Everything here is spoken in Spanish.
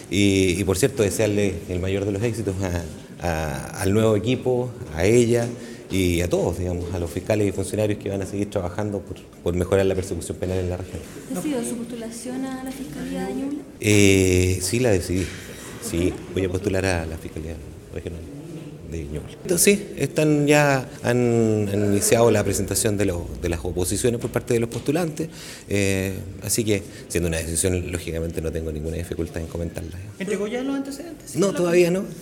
Y por cierto, desearle el mayor de los éxitos al nuevo equipo, a ella y a todos, digamos, a los fiscales y funcionarios que van a seguir trabajando por mejorar la persecución penal en la región. ¿Decidió su postulación a la Fiscalía de Ñuble? Sí, la decidí. Sí, voy a postular a la Fiscalía Regional de Ñuble. Entonces, sí, han iniciado la presentación de las oposiciones por parte de los postulantes, así que, siendo una decisión, lógicamente no tengo ninguna dificultad en comentarla. ¿Entregó ya los antecedentes? No, todavía no.